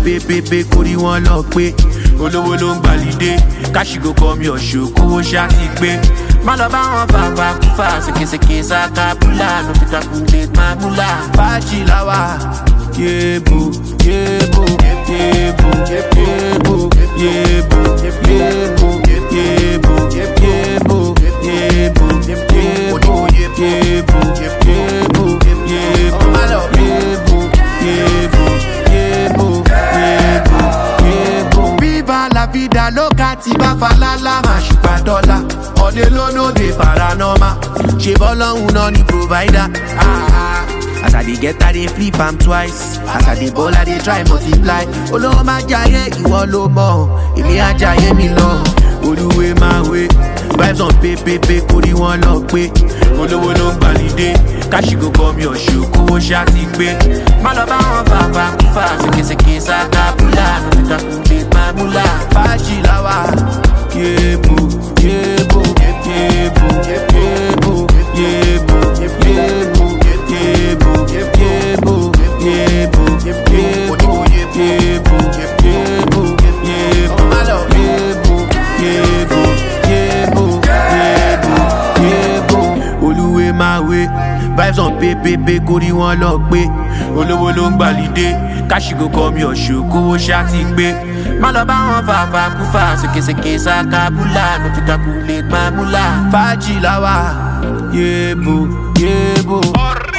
pépépépé kórí wọn lọ pé olówó ló ń gbalide káṣígò kọ́ mi ọ̀ṣọ́ kówó ṣá ti pé má lọ bá wọn fàfà kúfà ṣèkèṣèkè ṣàkàbúlà ló fi calculate máa múlà fàájì láwà yébo yébo yébo yébo yébo yébo yébo yébo yébo yébo yébo yébo yébo. Viva la vida loca ti bá falala máa ṣùpá dọ́là ọ̀dẹ lónà dé paranormal ṣe bọ́lọ́hún náà ní provider. As I dey get I dey flip am twice. As I dey ball I dey try multiply. Olówó máa jayé ìwọ ló mọ̀, èmi á jayé mi lọ. Olúwe máa wé, vibes on pépépé kórí wọn lọ pé olówó ló ń gbalide káṣígò kọ́ mi ọ̀ṣọ́ kówó ṣá ti pé má lọ bá wọn fàfà kúfà ṣèkèṣèkè ṣàkàbúlà ló fi calculate máa múlà fàájì láwà yébo yébo yébo yébo yébo yébo. Yebo, yebo, yebo, yebo, yebo, yebo, yebo, yebo, yebo, yebo. Olúwe máa wé, vibes on pépépé kórí wọn lọ pé olówó ló ń gbalide káṣígò kọ́ mi ọ̀ṣọ́ kówó ṣá ti pé má lọ bá wọn fàfà kúfà ṣèkèṣèkè ṣàkàbúlà ló fi calculate máa múlà fàájì láwà yébo yébo.